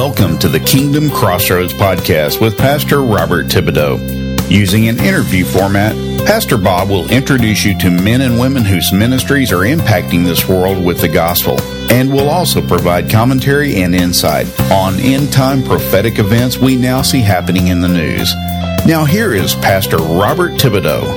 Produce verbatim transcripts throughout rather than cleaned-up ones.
Welcome to the Kingdom Crossroads podcast with Pastor Robert Thibodeau. Using an interview format, Pastor Bob will introduce you to men and women whose ministries are impacting this world with the gospel, and will also provide commentary and insight on end-time prophetic events we now see happening in the news. Now here is Pastor Robert Thibodeau.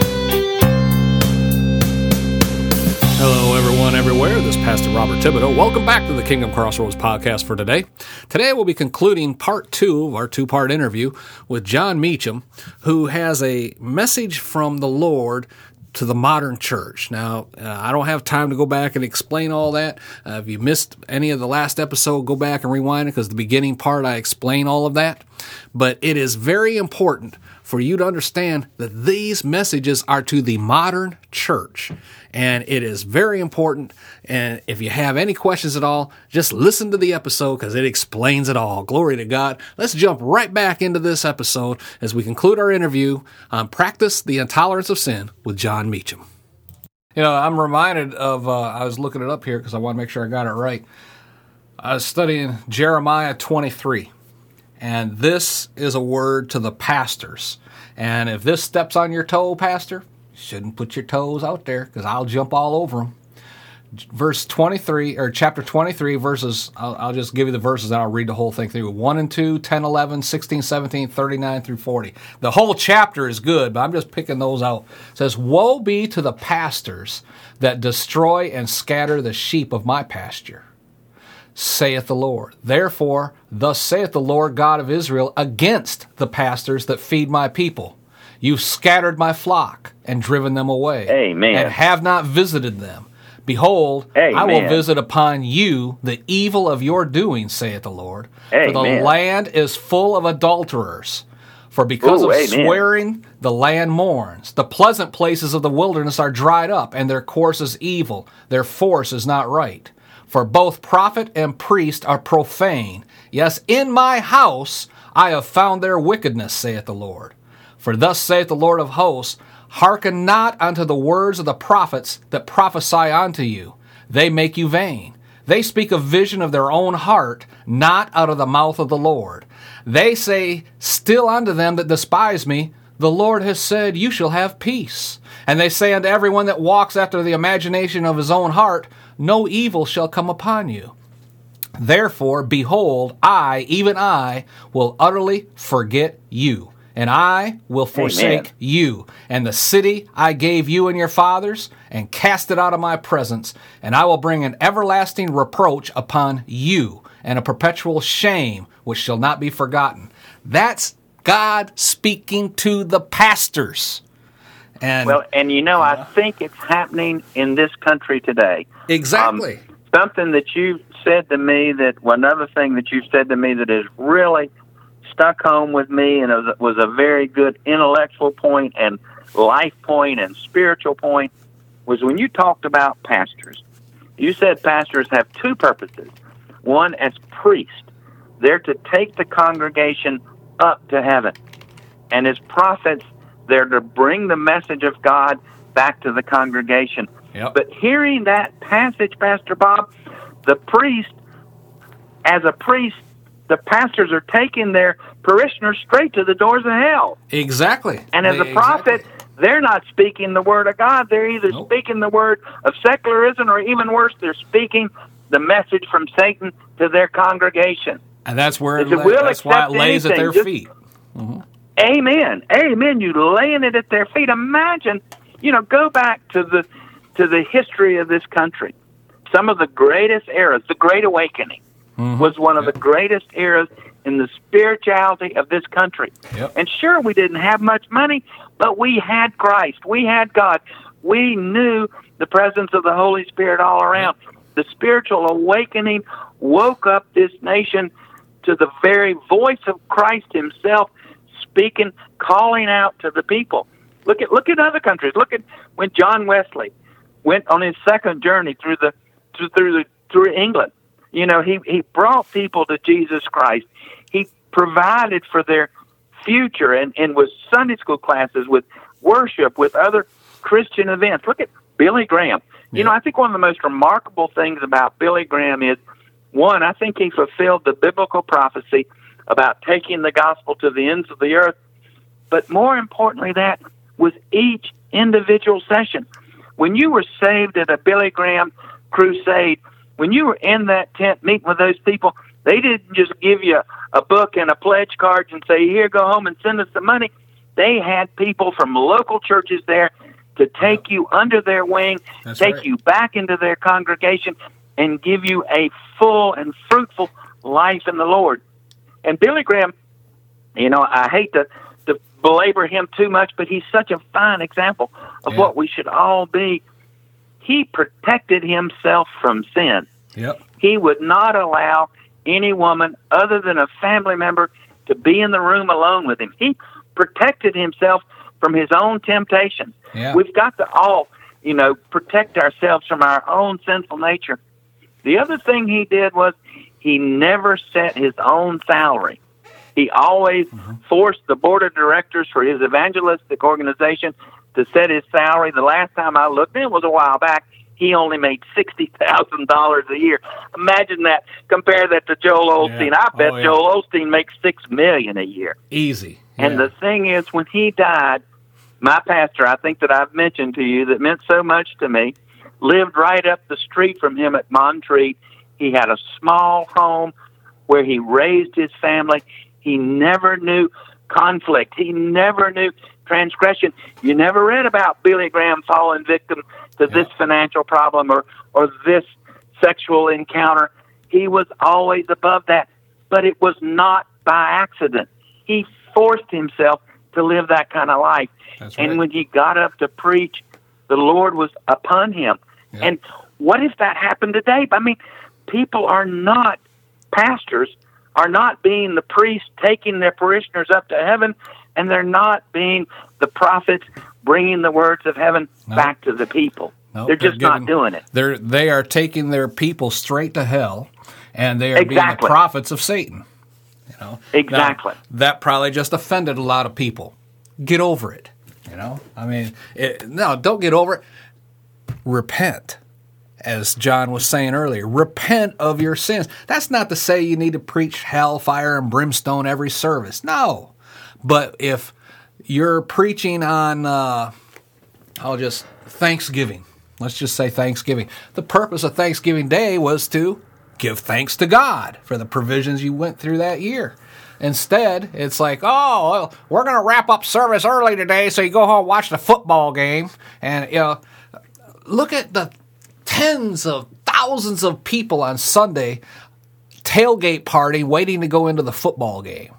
Hello, everyone, everywhere. This is Pastor Robert Thibodeau. Welcome back to the Kingdom Crossroads podcast for today. Today, we'll be concluding part two of our two-part interview with John Meacham, who has a message from the Lord to the modern church. Now, uh, I don't have time to go back and explain all that. Uh, if you missed any of the last episode, go back and rewind it, because the beginning part, I explain all of that. But it is very important for you to understand that these messages are to the modern church. And it is very important. And if you have any questions at all, just listen to the episode, because it explains it all. Glory to God. Let's jump right back into this episode as we conclude our interview on Practice the Intolerance of Sin with John Meacham. You know, I'm reminded of, uh, I was looking it up here because I want to make sure I got it right. I was studying Jeremiah twenty-three. And this is a word to the pastors. And if this steps on your toe, pastor, you shouldn't put your toes out there, because I'll jump all over them. Verse twenty-three, or chapter twenty-three, verses, I'll, I'll just give you the verses and I'll read the whole thing through. one and two, ten, eleven, sixteen, seventeen, thirty-nine through forty. The whole chapter is good, but I'm just picking those out. It says, "Woe be to the pastors that destroy and scatter the sheep of my pasture, saith the Lord. Therefore, thus saith the Lord God of Israel against the pastors that feed my people. You've scattered my flock and driven them away. Amen. And have not visited them. Behold, Amen. I will visit upon you the evil of your doing, saith the Lord. Amen. For the land is full of adulterers. For because Ooh, of amen. swearing, the land mourns. The pleasant places of the wilderness are dried up, and their course is evil. Their force is not right. For both prophet and priest are profane. Yes, in my house I have found their wickedness, saith the Lord. For thus saith the Lord of hosts, hearken not unto the words of the prophets that prophesy unto you. They make you vain. They speak a vision of their own heart, not out of the mouth of the Lord. They say still unto them that despise me, the Lord has said, you shall have peace. And they say unto everyone that walks after the imagination of his own heart, no evil shall come upon you. Therefore, behold, I, even I, will utterly forget you, and I will forsake Amen. you, and the city I gave you and your fathers, and cast it out of my presence, and I will bring an everlasting reproach upon you, and a perpetual shame which shall not be forgotten." That's God speaking to the pastors. And, well, and you know, uh, I think it's happening in this country today. Exactly. Um, something that you said to me that, well, another thing that you said to me that has really stuck home with me, and it was, was a very good intellectual point and life point and spiritual point, was when you talked about pastors. You said pastors have two purposes. One, as priests, they're to take the congregation up to heaven. And as prophets, they're to bring the message of God back to the congregation. Yep. But hearing that passage, Pastor Bob, the priest, as a priest, the pastors are taking their parishioners straight to the doors of hell. Exactly. And as They- a prophet, exactly. they're not speaking the word of God. They're either Nope. speaking the word of secularism, or even worse, they're speaking the message from Satan to their congregation. And that's where it If it la- will that's why it accept lays at anything, their just- feet. Amen. Amen. You laying it at their feet. Imagine, you know, go back to the to the history of this country. Some of the greatest eras, the Great Awakening, Mm-hmm. was one of Yep. the greatest eras in the spirituality of this country. Yep. And sure, we didn't have much money, but we had Christ. We had God. We knew the presence of the Holy Spirit all around. The spiritual awakening woke up this nation to the very voice of Christ himself, speaking, calling out to the people. Look at look at other countries. Look at when John Wesley went on his second journey through the through, through the through England. You know, he, he brought people to Jesus Christ. He provided for their future, and, and with Sunday school classes, with worship, with other Christian events. Look at Billy Graham. You Yeah. know, I think one of the most remarkable things about Billy Graham is One, I think he fulfilled the biblical prophecy about taking the gospel to the ends of the earth. But more importantly, that was each individual session. When you were saved at a Billy Graham crusade, when you were in that tent meeting with those people, they didn't just give you a book and a pledge card and say, here, go home and send us the money. They had people from local churches there to take you under their wing, That's take right. you back into their congregation, and give you a full and fruitful life in the Lord. And Billy Graham, you know, I hate to, to belabor him too much, but he's such a fine example of Yeah. what we should all be. He protected himself from sin. Yep. He would not allow any woman other than a family member to be in the room alone with him. He protected himself from his own temptations. Yeah. We've got to all, you know, protect ourselves from our own sinful nature. The other thing he did was he never set his own salary. He always mm-hmm. forced the board of directors for his evangelistic organization to set his salary. The last time I looked, and it was a while back, he only made sixty thousand dollars a year. Imagine that. Compare that to Joel Osteen. Yeah. I bet oh, yeah. Joel Osteen makes six million dollars a year. Easy. And yeah. the thing is, when he died, my pastor, I think that I've mentioned to you, that meant so much to me, lived right up the street from him at Montreat. He had a small home where he raised his family. He never knew conflict. He never knew transgression. You never read about Billy Graham falling victim to yeah. this financial problem or, or this sexual encounter. He was always above that. But it was not by accident. He forced himself to live that kind of life. That's right. And when he got up to preach, the Lord was upon him. Yeah. And what if that happened today? I mean, people are not, pastors are not being the priests taking their parishioners up to heaven, and they're not being the prophets bringing the words of heaven no. back to the people. Nope, they're just they're not giving, doing it. They're they are taking their people straight to hell, and they are being Exactly. the prophets of Satan. You know Exactly. Now, that probably just offended a lot of people. Get over it. You know, I mean, it, no, don't get over it. Repent, as John was saying earlier. Repent of your sins. That's not to say you need to preach hellfire and brimstone every service. No, but if you're preaching on, uh, I'll just Thanksgiving. Let's just say Thanksgiving. The purpose of Thanksgiving Day was to give thanks to God for the provisions you went through that year. Instead, it's like, oh, well, we're going to wrap up service early today, so you go home and watch the football game. And, you know, look at the tens of thousands of people on Sunday tailgate party waiting to go into the football game.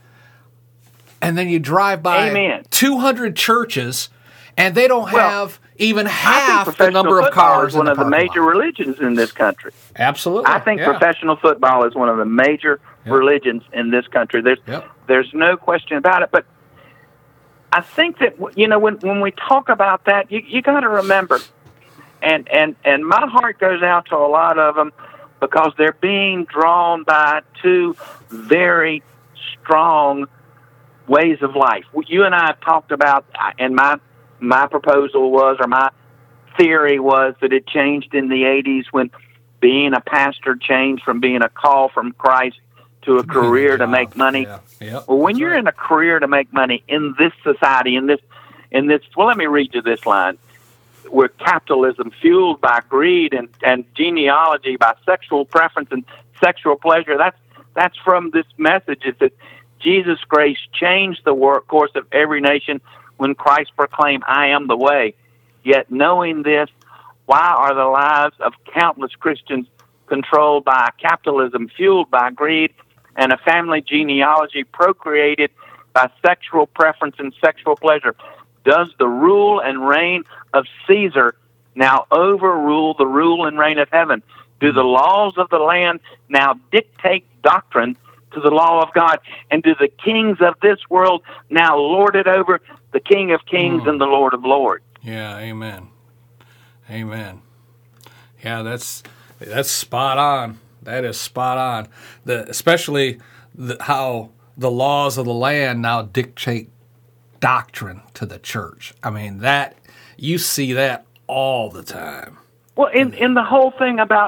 And then you drive by Amen. two hundred churches, and they don't Well, have even I think half the professional number of football cars is one in of the the parking major lot. religions in this country. Absolutely. I think yeah. professional football is one of the major Yep. religions in this country. There's Yep. there's no question about it. But I think that, you know, when when we talk about that, you you got to remember, and and and my heart goes out to a lot of them because they're being drawn by two very strong ways of life. You and I have talked about, and my my proposal was, or my theory was, that it changed in the eighties when being a pastor changed from being a call from Christ to a career to make money. Yeah. Yep. Well, when That's you're right. in a career to make money in this society, in this, in this, well, let me read you this line. Where capitalism fueled by greed and, and genealogy, by sexual preference and sexual pleasure, that's that's from this message. It's that Jesus' grace changed the work course of every nation when Christ proclaimed, I am the way. Yet knowing this, why are the lives of countless Christians controlled by capitalism, fueled by greed, and a family genealogy procreated by sexual preference and sexual pleasure? Does the rule and reign of Caesar now overrule the rule and reign of heaven? Do the laws of the land now dictate doctrine to the law of God? And do the kings of this world now lord it over the King of kings mm. and the Lord of lords? Yeah, amen. Amen. Yeah, that's that's spot on. That is spot on. The especially the, how the laws of the land now dictate doctrine to the church. I mean, that you see that all the time. Well, in in the whole thing about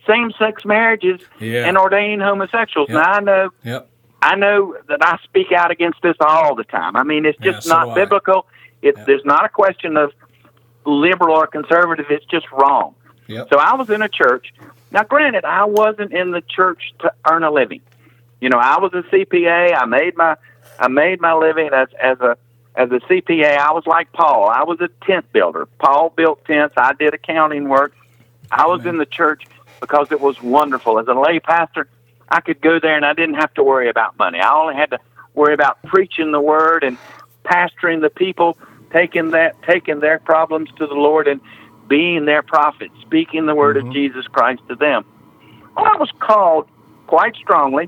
same-sex marriages yeah. and ordaining homosexuals. Yep. Now, I know Yep. I know that I speak out against this all the time. I mean, it's just Yeah, so not do I. biblical. It, Yep. There's not a question of liberal or conservative. It's just wrong. Yep. So I was in a church. Now, granted, I wasn't in the church to earn a living. You know, I was a C P A. I made my I made my living as as a as a C P A. I was like Paul. I was a tent builder. Paul built tents. I did accounting work. I was Amen. in the church because it was wonderful. As a lay pastor, I could go there and I didn't have to worry about money. I only had to worry about preaching the word and pastoring the people, taking that taking their problems to the Lord and being their prophet, speaking the word mm-hmm. of Jesus Christ to them. Well, I was called quite strongly,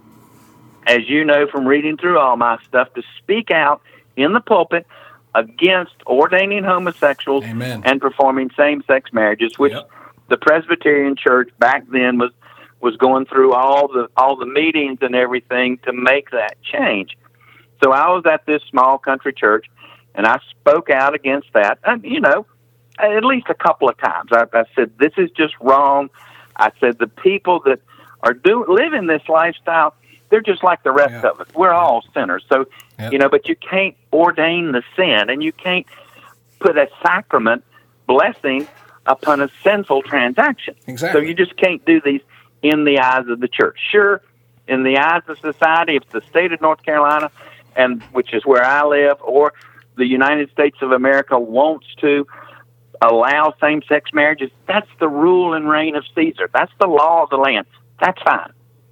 as you know from reading through all my stuff, to speak out in the pulpit against ordaining homosexuals Amen. and performing same-sex marriages, which Yep. the Presbyterian Church back then was was going through all the all the meetings and everything to make that change. So I was at this small country church, and I spoke out against that. And, you know, at least a couple of times. I, I said, this is just wrong. I said, the people that are do, living this lifestyle, they're just like the rest Yeah. of us. We're all sinners. So, Yep. you know, but you can't ordain the sin, and you can't put a sacrament blessing upon a sinful transaction. Exactly. So you just can't do these in the eyes of the church. Sure, in the eyes of society, if the state of North Carolina, and which is where I live, or the United States of America wants to allow same-sex marriages, that's the rule and reign of Caesar. That's the law of the land. That's fine.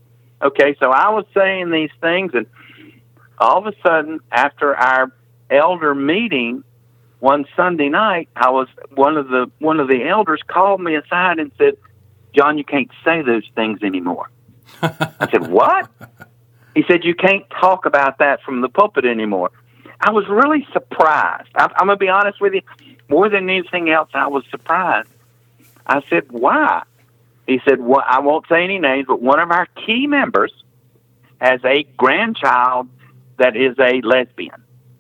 Okay, so I was saying these things, and all of a sudden, after our elder meeting one Sunday night, I was one of the one of the elders called me aside and said, "John, you can't say those things anymore." I said, "What?" He said, "You can't talk about that from the pulpit anymore." I was really surprised. I, I'm going to be honest with you. More than anything else, I was surprised. I said, "Why?" He said, "Well, I won't say any names, but one of our key members has a grandchild that is a lesbian,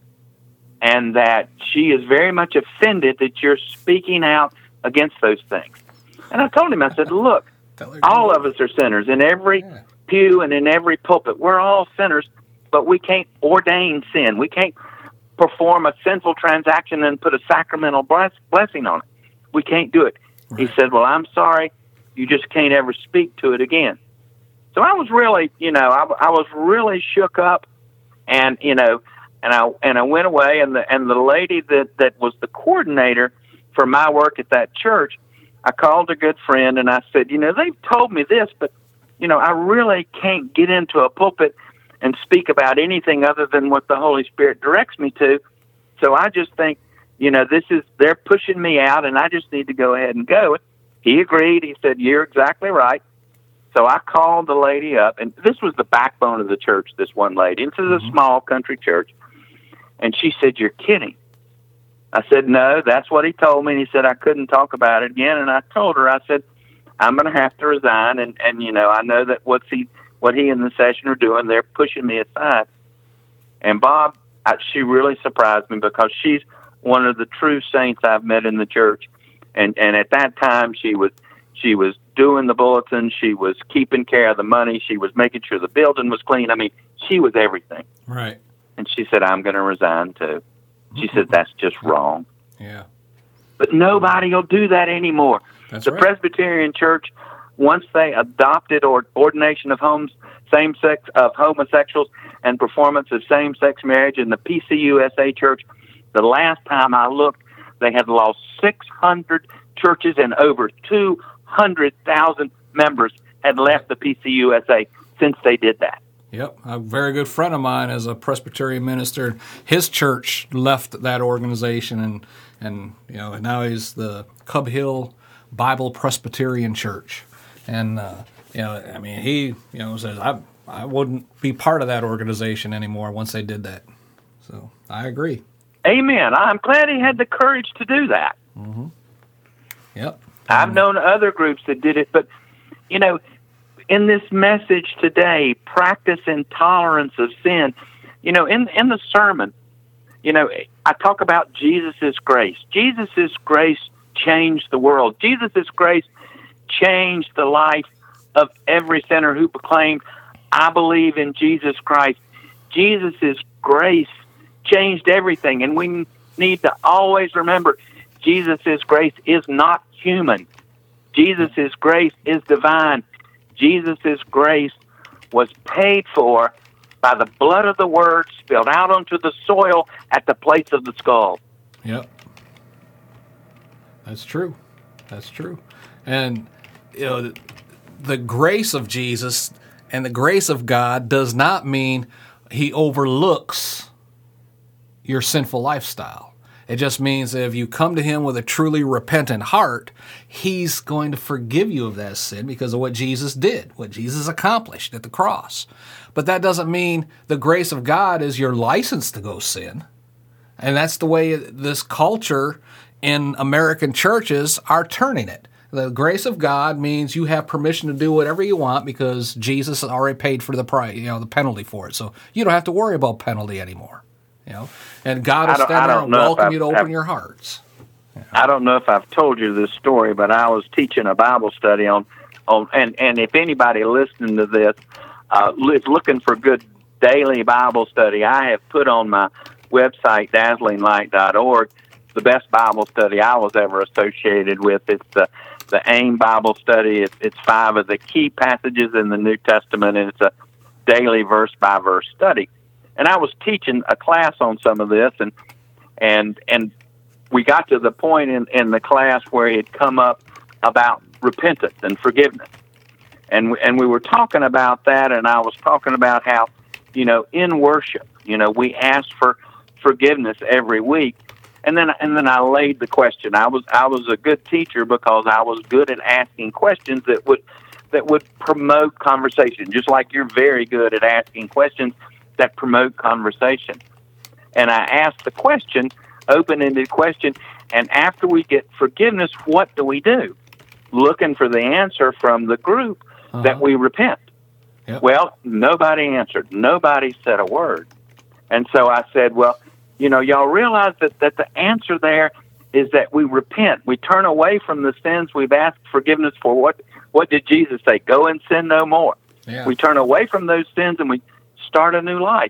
and that she is very much offended that you're speaking out against those things." And I told him, I said, "Look, all of us are sinners in every Yeah. pew and in every pulpit. We're all sinners, but we can't ordain sin. We can't perform a sinful transaction and put a sacramental bless, blessing on it. We can't do it." Right. He said, "Well, I'm sorry. You just can't ever speak to it again." So I was really, you know, I, I was really shook up, and you know, and I and I went away, and the and the lady that that was the coordinator for my work at that church, I called a good friend and I said, "You know, they've told me this, but you know, I really can't get into a pulpit and speak about anything other than what the Holy Spirit directs me to. So I just think, you know, this is they're pushing me out, and I just need to go ahead and go." He agreed. He said, "You're exactly right." So I called the lady up, and this was the backbone of the church, this one lady. This is a Mhm. small country church. And she said, "You're kidding." I said, "No, that's what he told me." And he said, "I couldn't talk about it again." And I told her, I said, "I'm going to have to resign. And, and, you know, I know that what's he, what he and the session are doing, they're pushing me aside." And Bob, I, she really surprised me because she's one of the true saints I've met in the church. And and at that time, she was she was doing the bulletin, she was keeping care of the money, she was making sure the building was clean. I mean, she was everything. Right. And she said, "I'm going to resign too." She said, "That's just wrong." Yeah. But nobody will do that anymore. That's the right. Presbyterian Church, once they adopted or ordination of homes, same sex of homosexuals and performance of same sex marriage in the P C U S A Church, the last time I looked, they had lost six hundred churches and over two hundred thousand members had left the P C U S A since they did that. Yep. A very good friend of mine is a Presbyterian minister. His church left that organization, and, and you know, now he's the Cub Hill Bible Presbyterian Church. And, uh, you know, I mean, he, you know, says, I, I wouldn't be part of that organization anymore once they did that. So I agree. Amen. I'm glad he had the courage to do that. Mm-hmm. Yep. I've known other groups that did it, but, you know, in this message today, practice intolerance of sin, you know, in in the sermon, you know, I talk about Jesus' grace. Jesus' grace changed the world. Jesus' grace changed the life of every sinner who proclaimed, I believe in Jesus Christ. Jesus' grace changed everything, and we need to always remember Jesus' grace is not human. Jesus' grace is divine. Jesus' grace was paid for by the blood of the Word spilled out onto the soil at the place of the skull. Yep. That's true. That's true. And, you know, the, the grace of Jesus and the grace of God does not mean he overlooks your sinful lifestyle. It just means that if you come to him with a truly repentant heart, he's going to forgive you of that sin because of what Jesus did, what Jesus accomplished at the cross. But that doesn't mean the grace of God is your license to go sin. And that's the way this culture in American churches are turning it. The grace of God means you have permission to do whatever you want because Jesus has already paid for the price, you know, the penalty for it. So you don't have to worry about penalty anymore. You know, and God will stand there and welcome you to open your hearts. You know? I don't know if I've told you this story, but I was teaching a Bible study on, on and, and if anybody listening to this uh, is looking for good daily Bible study, I have put on my website, dazzling light dot org, the best Bible study I was ever associated with. It's the, the AIM Bible study. It's, it's five of the key passages in the New Testament, and it's a daily verse-by-verse study. And I was teaching a class on some of this, and and and we got to the point in, in the class where it had come up about repentance and forgiveness. And, and we were talking about that, and I was talking about how, you know, in worship, you know, we ask for forgiveness every week. And then and then I laid the question. I was I was a good teacher because I was good at asking questions that would that would promote conversation, just like you're very good at asking questions that promote conversation. And I asked the question, open-ended question, and after we get forgiveness, what do we do? Looking for the answer from the group uh-huh. that we repent. Yep. Well, nobody answered. Nobody said a word. And so I said, well, you know, y'all realize that, that the answer there is that we repent. We turn away from the sins we've asked forgiveness for. What, what did Jesus say? Go and sin no more. Yeah. We turn away from those sins and we start a new life.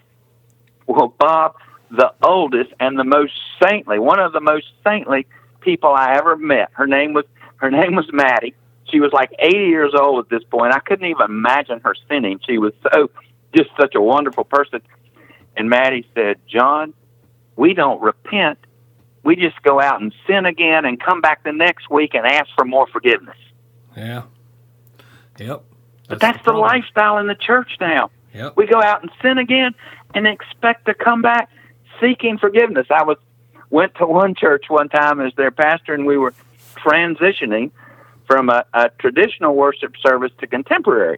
Well, Bob, the oldest and the most saintly, one of the most saintly people I ever met, her name was her name was Maddie. She was like eighty years old at this point. I couldn't even imagine her sinning. She was so just such a wonderful person. And Maddie said, John, we don't repent. We just go out and sin again and come back the next week and ask for more forgiveness. Yeah. Yep. That's but that's the, the lifestyle in the church now. Yep. We go out and sin again and expect to come back seeking forgiveness. I was went to one church one time as their pastor, and we were transitioning from a, a traditional worship service to contemporary.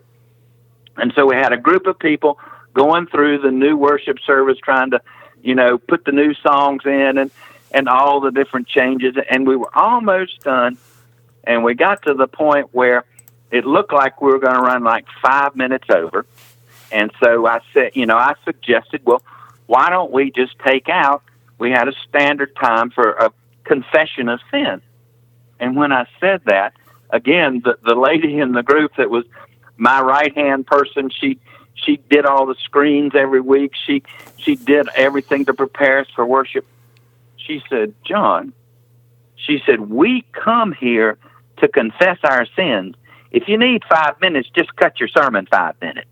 And so we had a group of people going through the new worship service, trying to, you know, put the new songs in and, and all the different changes. And we were almost done, and we got to the point where it looked like we were going to run like five minutes over. And so I said, you know, I suggested, well, why don't we just take out, we had a standard time for a confession of sin. And when I said that, again, the, the lady in the group that was my right-hand person, she she did all the screens every week. She she did everything to prepare us for worship. She said, John, she said, we come here to confess our sins. If you need five minutes, just cut your sermon five minutes.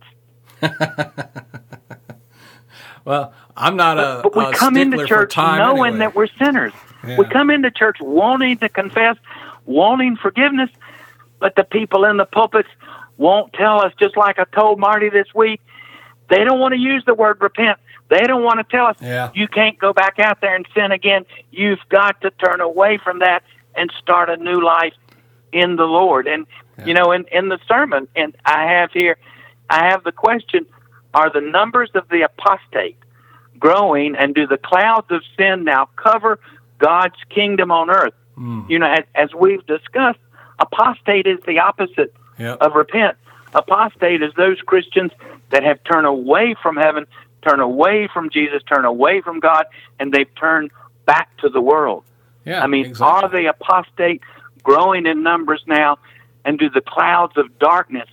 Well, I'm not a But, but we a come into church knowing anyway. that we're sinners. Yeah. We come into church wanting to confess, wanting forgiveness, but the people in the pulpits won't tell us, just like I told Marty this week. They don't want to use the word repent. They don't want to tell us, yeah. you can't go back out there and sin again. You've got to turn away from that and start a new life in the Lord. And, yeah. you know, in, in the sermon, and I have here, I have the question, are the numbers of the apostate growing, and do the clouds of sin now cover God's kingdom on earth? Mm. You know, as, as we've discussed, apostate is the opposite yep. of repent. Apostate is those Christians that have turned away from heaven, turned away from Jesus, turned away from God, and they've turned back to the world. Yeah, I mean, exactly. Are the apostate growing in numbers now, and do the clouds of darkness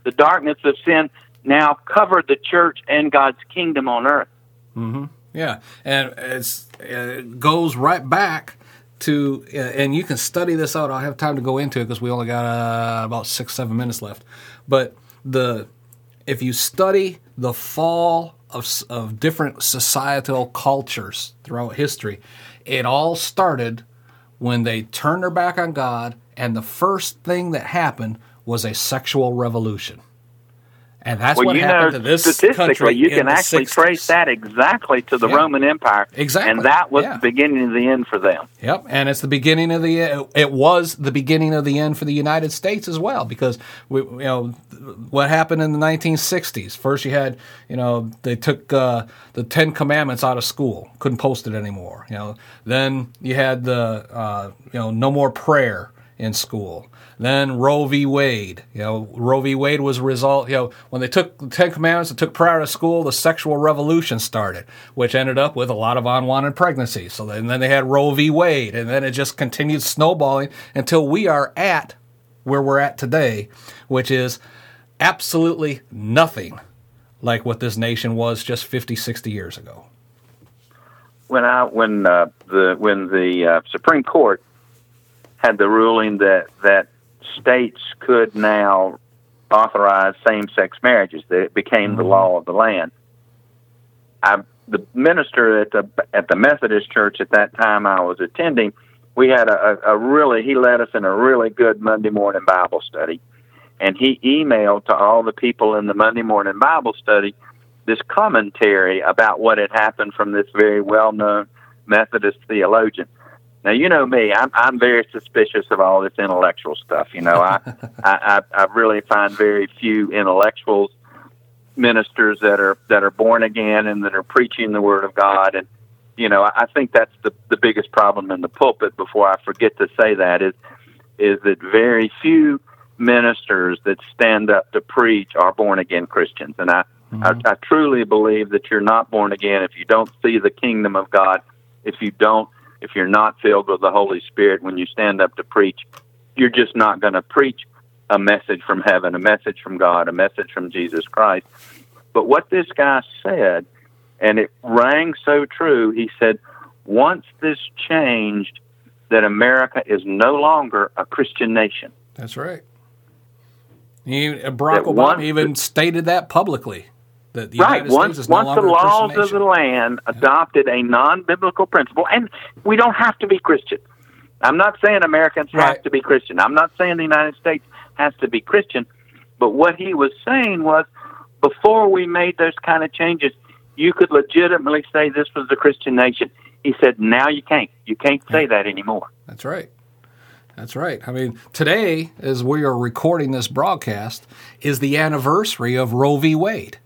The darkness of sin now covered the church and God's kingdom on earth. Mm-hmm. Yeah, and it's, it goes right back to, and you can study this out. I'll have time to go into it because we only got uh, about six, seven minutes left. But the if you study the fall of, of different societal cultures throughout history, it all started when they turned their back on God, and the first thing that happened was a sexual revolution. And that's well, what you happened know, to this statistically, country you in can the actually sixties. trace that exactly to the Yeah. Roman Empire. Exactly. And that was Yeah. the beginning of the end for them. Yep, and it's the beginning of the. It was the beginning of the end for the United States as well, because we, you know, what happened in the nineteen sixties. First, you had, you know, they took uh, the Ten Commandments out of school, couldn't post it anymore. You know, then you had the, uh, you know, no more prayer in school. Then Roe v. Wade. You know, Roe v. Wade was a result. You know, when they took the Ten Commandments and took prayer out of school, the sexual revolution started, which ended up with a lot of unwanted pregnancies. So then, then they had Roe v. Wade, and then it just continued snowballing until we are at where we're at today, which is absolutely nothing like what this nation was just fifty, sixty years ago. When I when uh, the when the uh, Supreme Court had the ruling that that states could now authorize same-sex marriages, that it became mm-hmm. the law of the land. I, the minister at the at the Methodist church at that time I was attending, we had a, a really, he led us in a really good Monday morning Bible study, and he emailed to all the people in the Monday morning Bible study this commentary about what had happened from this very well-known Methodist theologian. Now, you know me, I'm, I'm very suspicious of all this intellectual stuff. You know, I, I, I really find very few intellectuals, ministers that are that are born again and that are preaching the Word of God. And, you know, I think that's the, the biggest problem in the pulpit, before I forget to say that, is, is that very few ministers that stand up to preach are born-again Christians. And I, mm-hmm. I, I truly believe that you're not born again if you don't see the kingdom of God, if you don't If you're not filled with the Holy Spirit when you stand up to preach. You're just not going to preach a message from heaven, a message from God, a message from Jesus Christ. But what this guy said, and it rang so true, he said, once this changed, that America is no longer a Christian nation. That's right. He, Barack that Obama even the, stated that publicly. The right. United Once, States is no once the laws of the land adopted a non-biblical principle, and we don't have to be Christian. I'm not saying Americans right. have to be Christian. I'm not saying the United States has to be Christian. But what he was saying was, before we made those kind of changes, you could legitimately say this was a Christian nation. He said, now you can't. You can't say yeah. that anymore. That's right. That's right. I mean, today, as we are recording this broadcast, is the anniversary of Roe v. Wade.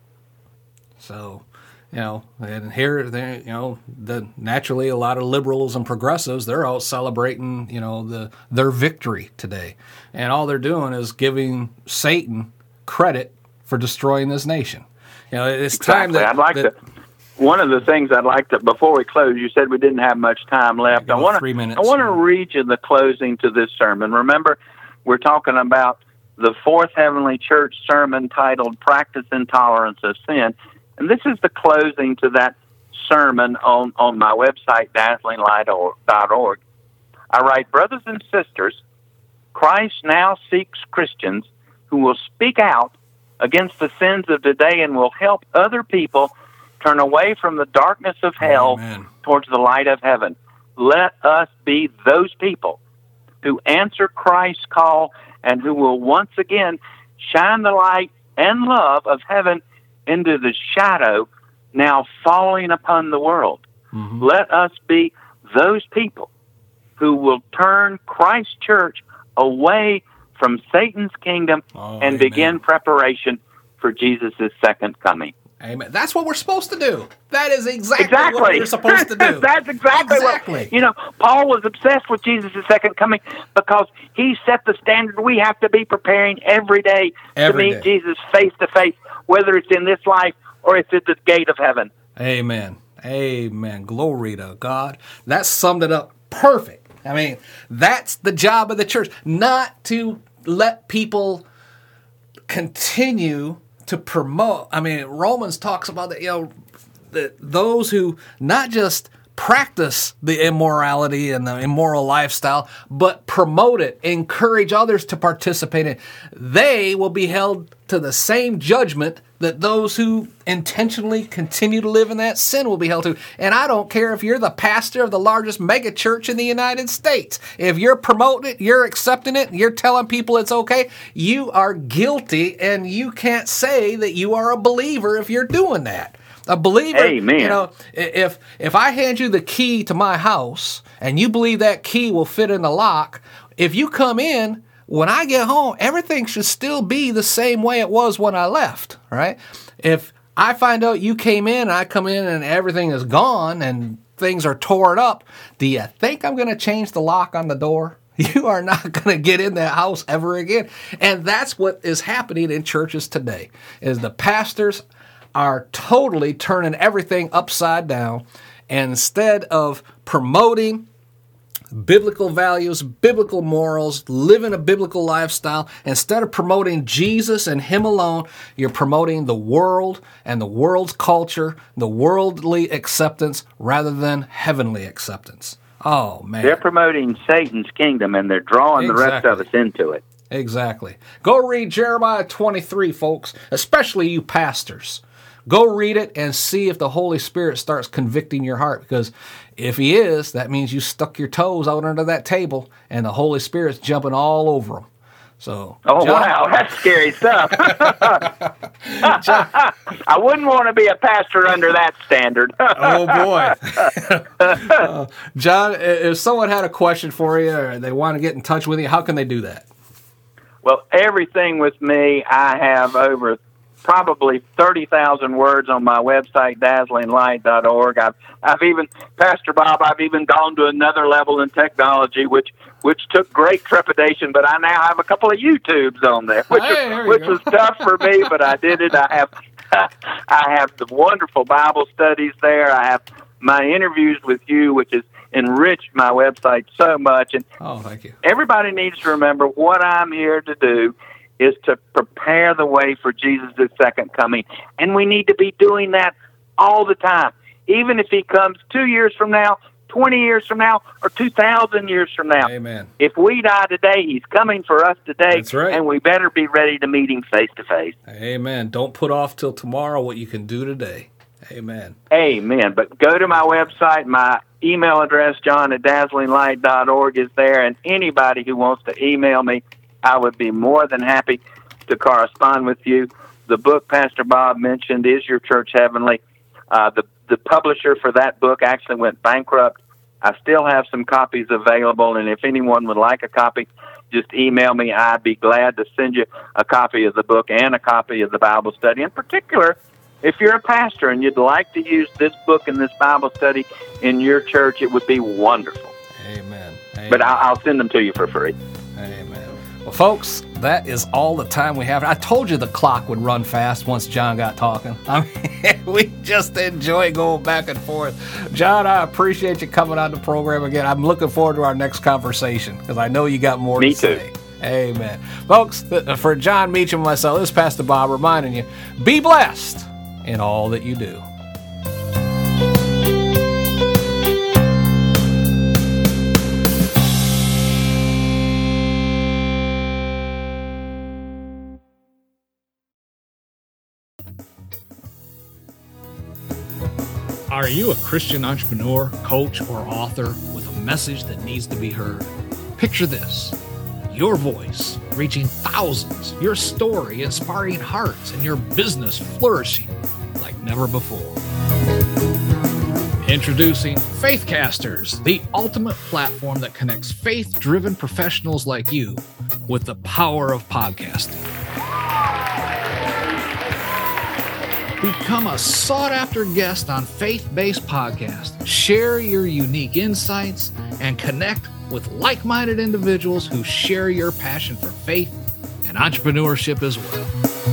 So, you know, and here, they, you know, the naturally a lot of liberals and progressives, they're out celebrating, you know, the their victory today, and all they're doing is giving Satan credit for destroying this nation. You know, it's exactly. time that I'd like that, to. One of the things I'd like to, before we close, you said we didn't have much time left. I want to. I want to read you the closing to this sermon. Remember, we're talking about the Fourth Heavenly Church sermon titled "Practice Intolerance of Sin." And this is the closing to that sermon on, on my website, dazzling light dot org. I write, brothers and sisters, Christ now seeks Christians who will speak out against the sins of today and will help other people turn away from the darkness of hell Amen. Towards the light of heaven. Let us be those people who answer Christ's call and who will once again shine the light and love of heaven into the shadow now falling upon the world. Mm-hmm. Let us be those people who will turn Christ's church away from Satan's kingdom oh, and amen. Begin preparation for Jesus' second coming. Amen. That's what we're supposed to do. That is exactly, exactly. what we're supposed to do. That's exactly, exactly what, you know, Paul was obsessed with Jesus' second coming because he set the standard. We have to be preparing every day every to meet day. Jesus face to face, whether it's in this life or it's at the gate of heaven. Amen. Amen. Glory to God. That summed it up perfect. I mean, that's the job of the church, not to let people continue to promote. I mean, Romans talks about that, you know, that those who not just practice the immorality and the immoral lifestyle, but promote it, encourage others to participate in it, they will be held to the same judgment that those who intentionally continue to live in that sin will be held to. And I don't care if you're the pastor of the largest mega church in the United States. If you're promoting it, you're accepting it, you're telling people it's okay, you are guilty, and you can't say that you are a believer if you're doing that. A believer, Amen. You know, if if I hand you the key to my house and you believe that key will fit in the lock, if you come in, when I get home, everything should still be the same way it was when I left, right? If I find out you came in and I come in and everything is gone and things are torn up, do you think I'm going to change the lock on the door? You are not going to get in that house ever again. And that's what is happening in churches today, is the pastors are totally turning everything upside down. And instead of promoting biblical values, biblical morals, living a biblical lifestyle, instead of promoting Jesus and Him alone, you're promoting the world and the world's culture, the worldly acceptance, rather than heavenly acceptance. Oh, man. They're promoting Satan's kingdom, and they're drawing exactly. the rest of us into it. Exactly. Go read Jeremiah twenty-three, folks, especially you pastors. Go read it and see if the Holy Spirit starts convicting your heart, because if He is, that means you stuck your toes out under that table and the Holy Spirit's jumping all over them. So, oh, John, wow, that's scary stuff. I wouldn't want to be a pastor under that standard. Oh, boy. uh, John, if someone had a question for you or they want to get in touch with you, how can they do that? Well, everything with me, I have over probably thirty thousand words on my website, dazzling light dot org. I've, I've even, Pastor Bob, I've even gone to another level in technology, which which took great trepidation, but I now have a couple of YouTubes on there, which, hey, are, which was tough for me, but I did it. I have I have the wonderful Bible studies there. I have my interviews with you, which has enriched my website so much. And oh, thank you. Everybody needs to remember what I'm here to do is to prepare the way for Jesus' second coming. And we need to be doing that all the time. Even if He comes two years from now, twenty years from now, or two thousand years from now. Amen. If we die today, He's coming for us today. That's right. And we better be ready to meet Him face to face. Amen. Don't put off till tomorrow what you can do today. Amen. Amen. But go to my website. My email address, john at dazzling light dot org, is there. And anybody who wants to email me, I would be more than happy to correspond with you. The book Pastor Bob mentioned, Is Your Church Heavenly? Uh, the, the publisher for that book actually went bankrupt. I still have some copies available, and if anyone would like a copy, just email me. I'd be glad to send you a copy of the book and a copy of the Bible study. In particular, if you're a pastor and you'd like to use this book and this Bible study in your church, it would be wonderful. Amen. Amen. But I'll, I'll send them to you for free. Amen. Well, folks, that is all the time we have. I told you the clock would run fast once John got talking. I mean, we just enjoy going back and forth. John, I appreciate you coming on the program again. I'm looking forward to our next conversation because I know you got more Me to too. say. Amen. Folks, for John Meacham and myself, this is Pastor Bob reminding you, be blessed in all that you do. Are you a Christian entrepreneur, coach, or author with a message that needs to be heard? Picture this. Your voice reaching thousands, your story inspiring hearts, and your business flourishing like never before. Introducing Faithcasters, the ultimate platform that connects faith-driven professionals like you with the power of podcasting. Become a sought-after guest on faith-based podcasts. Share your unique insights and connect with like-minded individuals who share your passion for faith and entrepreneurship as well.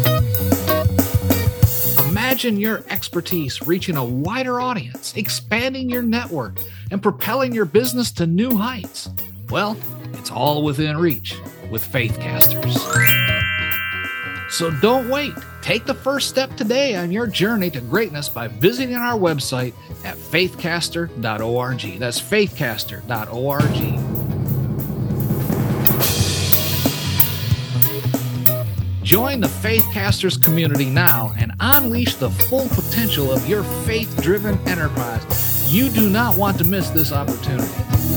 Imagine your expertise reaching a wider audience, expanding your network, and propelling your business to new heights. Well, it's all within reach with Faithcasters. So don't wait. Take the first step today on your journey to greatness by visiting our website at faithcaster dot org. That's faithcaster dot org. Join the Faithcasters community now and unleash the full potential of your faith-driven enterprise. You do not want to miss this opportunity.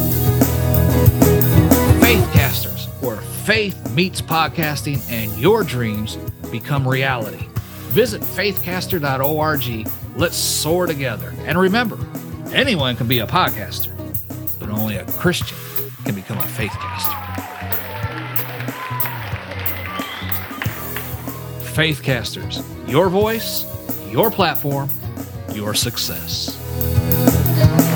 Faithcasters, where faith meets podcasting and your dreams become reality. Visit faithcaster dot org. Let's soar together. And remember, anyone can be a podcaster, but only a Christian can become a faithcaster. Faithcasters, your voice, your platform, your success.